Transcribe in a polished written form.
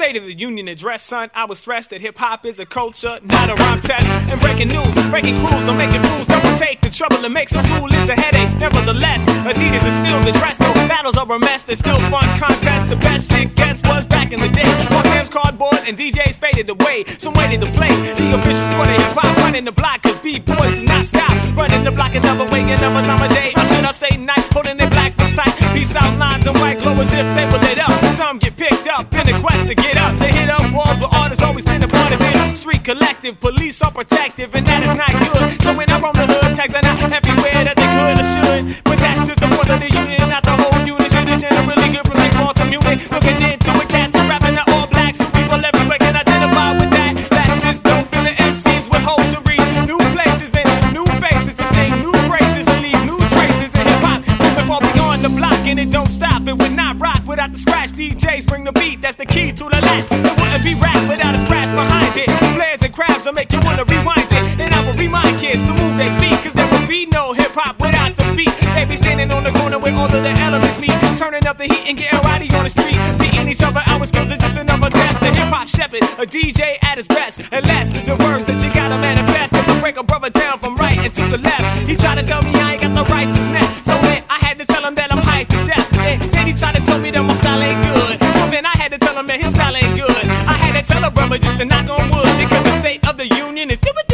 State of the Union address, son. I was stressed that hip-hop is a culture, not a rhyme test. And breaking news, breaking crews, I'm making rules. Don't take the trouble it makes a school is a headache. Nevertheless, Adidas is still the dress. No battles are a mess, there's still fun contests. The best shit gets was back in the day. More games, cardboard, and DJs faded away. Some waited to play the official sport of hip-hop. Running the block, cause B-boys do not stop. Running the block another way, another time of day. Or should I say night, holding their black ones tight. Peace out lines and white glow as if they were lit up. Some get picked up in a quest to get up. To hit up walls where art has always been a part of it. Street collective, police are protective, and that is not good. So when I roam the hood, tags are not everywhere that they could or should. But that's just the point of the union, not the whole unit. Shit is in a really good from St. Paul to Munich. Looking into it, cats are rapping the all black. So people everywhere can identify with that. That's just don't feel the MCs with hope to reach new places and new faces to sing new phrases and leave new traces in hip hop. Moving far beyond the block and it don't stop. It would not rock without the scratch. DJs bring the beat, that's the key to the latch. It wouldn't be rap without a scratch behind it. Flares and crabs will make you wanna rewind it. And I will remind kids to move their feet, cause there would be no hip hop without the beat. They be standing on the corner where all of the elements meet, turning up the heat and getting rowdy on the street, beating each other. Our skills are just another test. The hip hop shepherd, a DJ at his best. Unless the words that you gotta manifest as I break a brother down from right and to the left. He tried to tell me I ain't got the righteousness, so then I had to tell him that I'm hyped to death. And then he tried to tell me that my style ain't good, so then I had to tell him that his style ain't good. I had to tell a brother just to knock on wood, because the State of the Union is stupid.